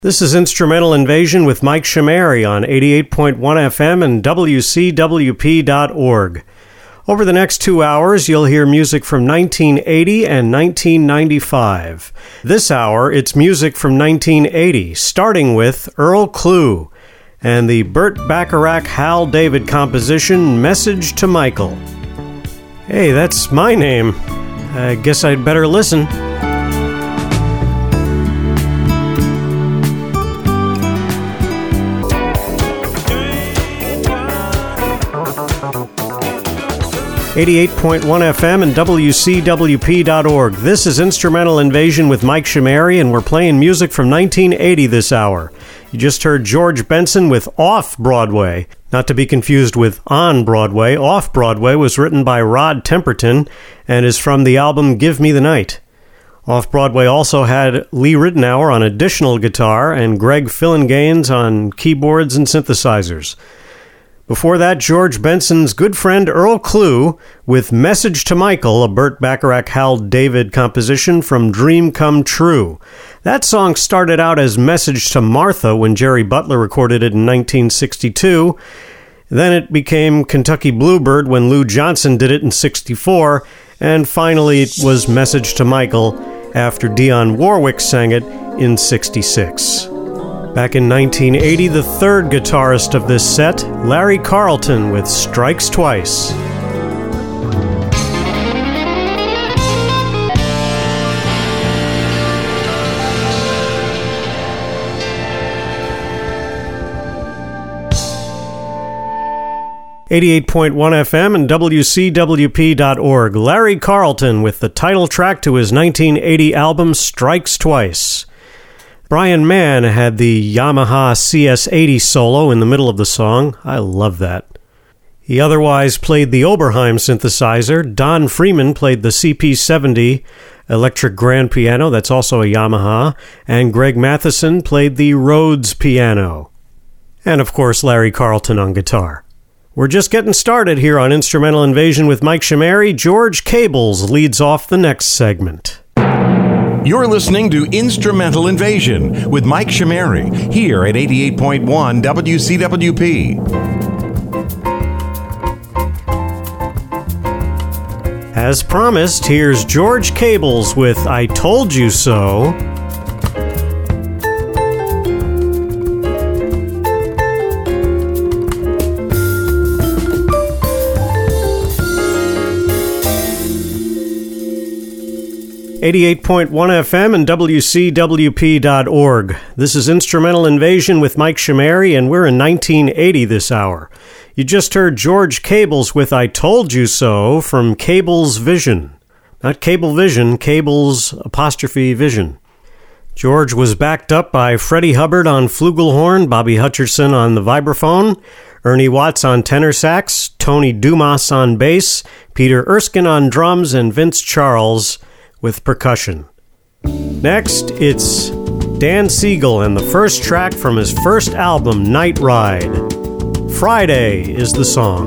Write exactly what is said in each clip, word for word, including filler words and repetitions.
This is Instrumental Invasion with Mike Chameri on eighty-eight point one F M and W C W P dot org. Over the next two hours, you'll hear music from nineteen eighty and nineteen ninety-five. This hour, it's music from nineteen eighty, starting with Earl Klugh and the Burt Bacharach Hal David composition, Message to Michael. Hey, that's my name. I guess I'd better listen. eighty-eight point one F M and W C W P dot org. This is Instrumental Invasion with Mike Chameri, and we're playing music from nineteen eighty this hour. You just heard George Benson with Off-Broadway. Not to be confused with On Broadway. Off-Broadway was written by Rod Temperton and is from the album Give Me the Night. Off-Broadway also had Lee Ritenour on additional guitar and Greg Phillinganes on keyboards and synthesizers. Before that, George Benson's good friend Earl Klugh with Message to Michael, a Burt Bacharach Hal David composition from Dream Come True. That song started out as Message to Martha when Jerry Butler recorded it in nineteen sixty-two. Then it became Kentucky Bluebird when Lou Johnson did it in sixty-four. And finally it was Message to Michael after Dionne Warwick sang it in sixty-six. Back in nineteen eighty, the third guitarist of this set, Larry Carlton with Strikes Twice. eighty-eight point one F M and W C W P dot org. Larry Carlton with the title track to his nineteen eighty album Strikes Twice. Brian Mann had the Yamaha C S eighty solo in the middle of the song. I love that. He otherwise played the Oberheim synthesizer. Don Freeman played the C P seventy electric grand piano, that's also a Yamaha, and Greg Matheson played the Rhodes piano. And of course, Larry Carlton on guitar. We're just getting started here on Instrumental Invasion with Mike Chameri. George Cables leads off the next segment. You're listening to Instrumental Invasion with Mike Chameri here at eighty-eight point one W C W P. As promised, here's George Cables with I Told You So. eighty-eight point one F M and W C W P dot org. This is Instrumental Invasion with Mike Chameri, and we're in nineteen eighty this hour. You just heard George Cables with I Told You So from Cable's Vision. Not Cable Vision, Cable's apostrophe Vision. George was backed up by Freddie Hubbard on flugelhorn, Bobby Hutcherson on the vibraphone, Ernie Watts on tenor sax, Tony Dumas on bass, Peter Erskine on drums, and Vince Charles with percussion. Next, it's Dan Siegel and the first track from his first album, Night Ride. Friday is the song.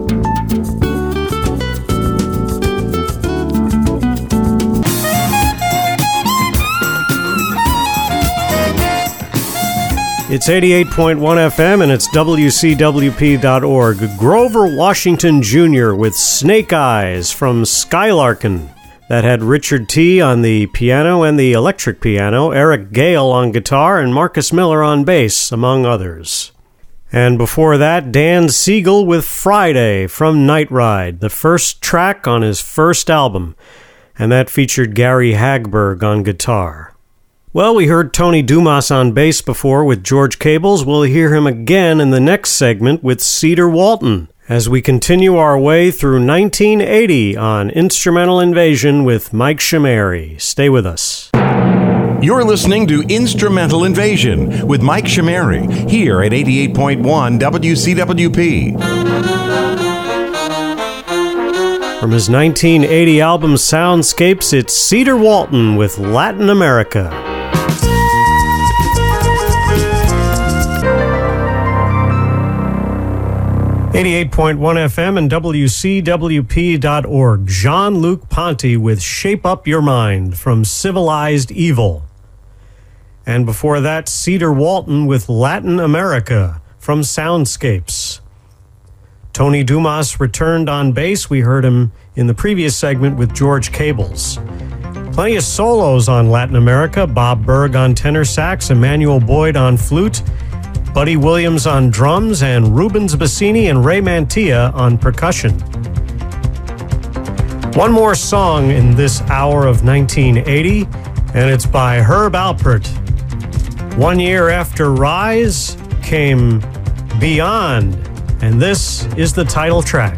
It's eighty-eight point one F M and it's W C W P dot org. Grover Washington Junior with Snake Eyes from Skylarkin. That had Richard T. on the piano and the electric piano, Eric Gale on guitar, and Marcus Miller on bass, among others. And before that, Dan Siegel with Friday from Night Ride, the first track on his first album, and that featured Gary Hagberg on guitar. Well, we heard Tony Dumas on bass before with George Cables. We'll hear him again in the next segment with Cedar Walton, as we continue our way through nineteen eighty on Instrumental Invasion with Mike Chameri. Stay with us. You're listening to Instrumental Invasion with Mike Chameri here at eighty-eight point one W C W P. From his nineteen eighty album Soundscapes, it's Cedar Walton with Latin America. eighty-eight point one F M and W C W P dot org. Jean-Luc Ponty with Shape Up Your Mind from Civilized Evil. And before that, Cedar Walton with Latin America from Soundscapes. Tony Dumas returned on bass. We heard him in the previous segment with George Cables. Plenty of solos on Latin America. Bob Berg on tenor sax, Emmanuel Boyd on flute, Buddy Williams on drums, and Rubens Bassini and Ray Mantilla on percussion. One more song in this hour of nineteen eighty, and it's by Herb Alpert. One year after Rise came Beyond, and this is the title track.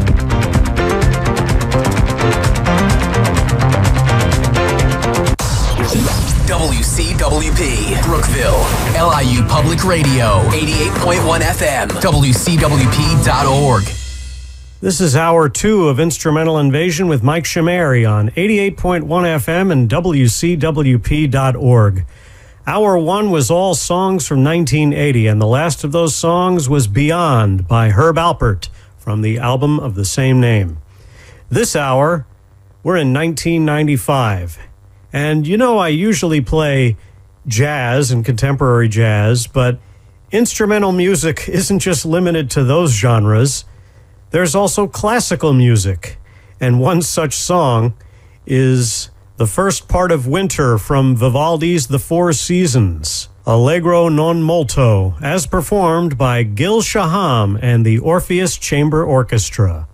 W C W P, Brookville, L I U Public Radio, eighty-eight point one F M, W C W P dot org. This is hour two of Instrumental Invasion with Mike Chameri on eighty-eight point one F M and W C W P dot org. Hour one was all songs from nineteen eighty, and the last of those songs was Beyond by Herb Alpert from the album of the same name. This hour, we're in nineteen ninety-five. And you know I usually play jazz and contemporary jazz, but instrumental music isn't just limited to those genres. There's also classical music, and one such song is the first part of Winter from Vivaldi's The Four Seasons, Allegro non molto, as performed by Gil Shaham and the Orpheus Chamber Orchestra.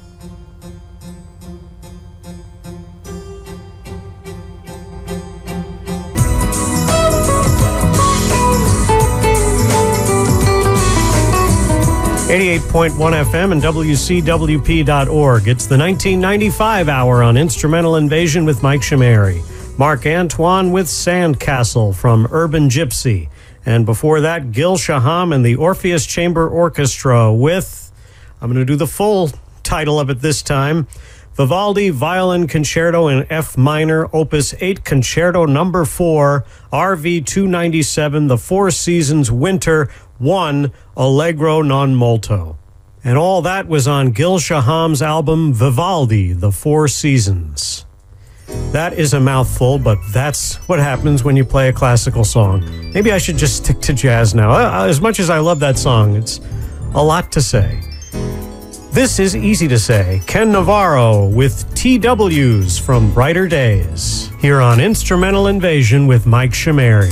eighty-eight point one F M and W C W P dot org. It's the nineteen ninety-five hour on Instrumental Invasion with Mike Chameri. Mark Antoine with Sandcastle from Urban Gypsy. And before that, Gil Shaham and the Orpheus Chamber Orchestra with, I'm going to do the full title of it this time, Vivaldi Violin Concerto in F minor, Opus eight, Concerto number four, R V two ninety-seven, The Four Seasons, Winter one, Allegro non molto. And all that was on Gil Shaham's album Vivaldi, The Four Seasons. That is a mouthful, but that's what happens when you play a classical song. Maybe I should just stick to jazz now. As much as I love that song, it's a lot to say. This is easy to say. Ken Navarro with T Ws from Brighter Days. Here on Instrumental Invasion with Mike Chameri.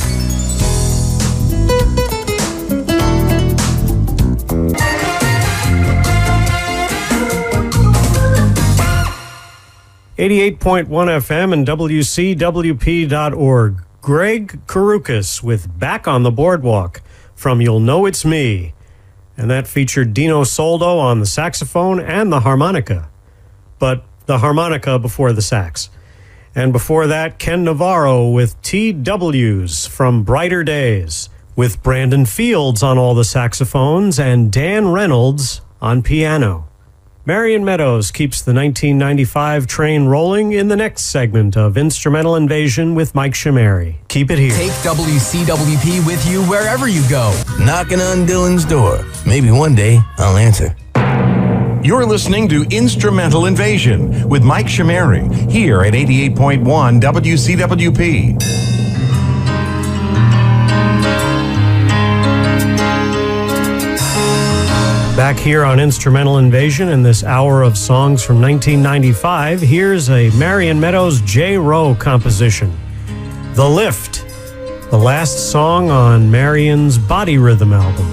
eighty-eight point one F M and W C W P dot org. Greg Karukas with Back on the Boardwalk from You'll Know It's Me. And that featured Dino Soldo on the saxophone and the harmonica. But the harmonica before the sax. And before that, Ken Navarro with T Ws from Brighter Days, with Brandon Fields on all the saxophones and Dan Reynolds on piano. Marion Meadows keeps the nineteen ninety-five train rolling in the next segment of Instrumental Invasion with Mike Chameri. Keep it here. Take W C W P with you wherever you go. Knocking on Dylan's door. Maybe one day I'll answer. You're listening to Instrumental Invasion with Mike Chameri here at eighty-eight point one W C W P. Back here on Instrumental Invasion in this hour of songs from nineteen ninety-five, here's a Marion Meadows J. Rowe composition, The Lift, the last song on Marion's Body Rhythm album.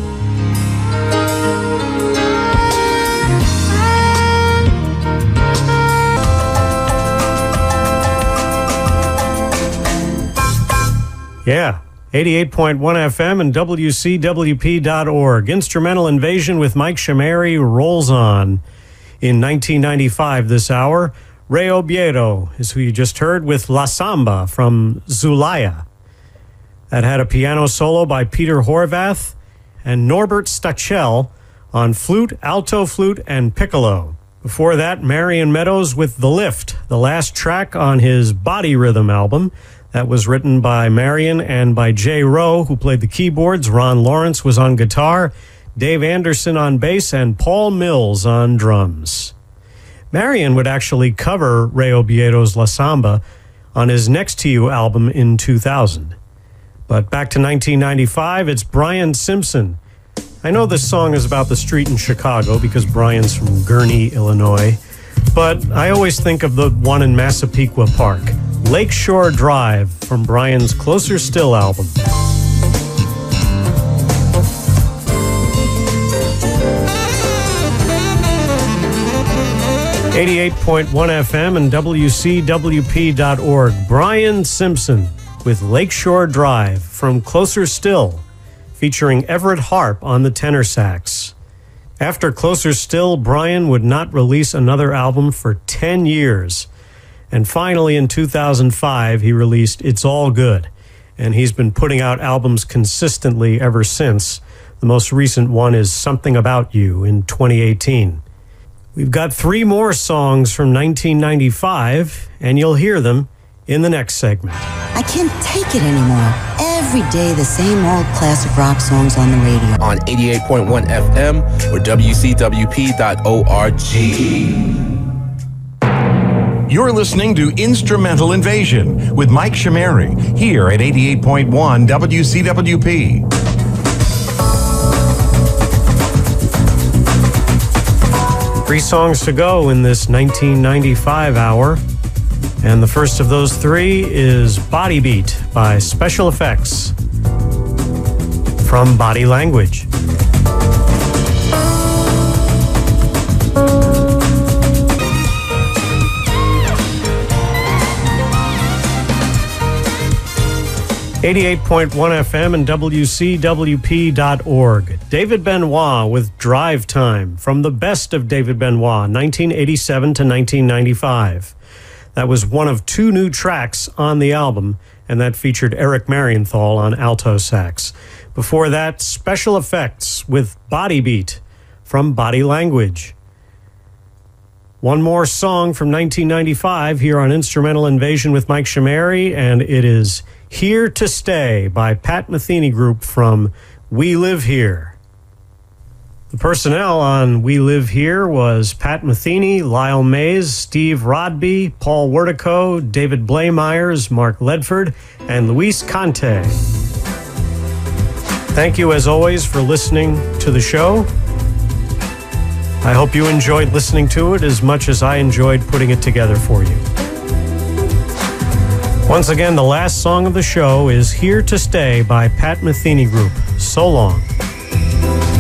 Yeah. eighty-eight point one F M and W C W P dot org. Instrumental Invasion with Mike Chameri rolls on. In nineteen ninety-five this hour, Ray Obiedo is who you just heard with La Samba from Zulaya. That had a piano solo by Peter Horvath and Norbert Stachel on flute, alto flute, and piccolo. Before that, Marion Meadows with The Lift, the last track on his Body Rhythm album. That was written by Marion and by J. Rowe, who played the keyboards. Ron Lawrence was on guitar, Dave Anderson on bass, and Paul Mills on drums. Marion would actually cover Ray Obiedo's La Samba on his Next to You album in two thousand. But back to nineteen ninety-five, it's Brian Simpson. I know this song is about the street in Chicago because Brian's from Gurnee, Illinois, but I always think of the one in Massapequa Park, Lakeshore Drive, from Brian's Closer Still album. eighty-eight point one F M and W C W P dot org. Brian Simpson with Lakeshore Drive from Closer Still, featuring Everett Harp on the tenor sax. After Closer Still, Brian would not release another album for ten years. And finally, in two thousand five, he released It's All Good. And he's been putting out albums consistently ever since. The most recent one is Something About You in twenty eighteen. We've got three more songs from nineteen ninety-five, and you'll hear them in the next segment. I can't take it anymore. Every day, the same old classic rock songs on the radio. On eighty-eight point one F M or W C W P dot org. You're listening to Instrumental Invasion with Mike Shimary here at eighty-eight point one W C W P. Three songs to go in this nineteen ninety-five hour. And the first of those three is Body Beat by Special Effects from Body Language. eighty-eight point one F M and W C W P dot org. David Benoit with Drive Time from the best of David Benoit, nineteen eighty-seven to nineteen ninety-five. That was one of two new tracks on the album, and that featured Eric Marienthal on alto sax. Before that, Special Effects with Body Beat from Body Language. One more song from nineteen ninety-five here on Instrumental Invasion with Mike Shimary, and it is Here to Stay by Pat Metheny Group from We Live Here. The personnel on We Live Here was Pat Metheny, Lyle Mays, Steve Rodby, Paul Wertico, David Blaymyers, Mark Ledford, and Luis Conte. Thank you, as always, for listening to the show. I hope you enjoyed listening to it as much as I enjoyed putting it together for you. Once again, the last song of the show is Here to Stay by Pat Metheny Group. So long.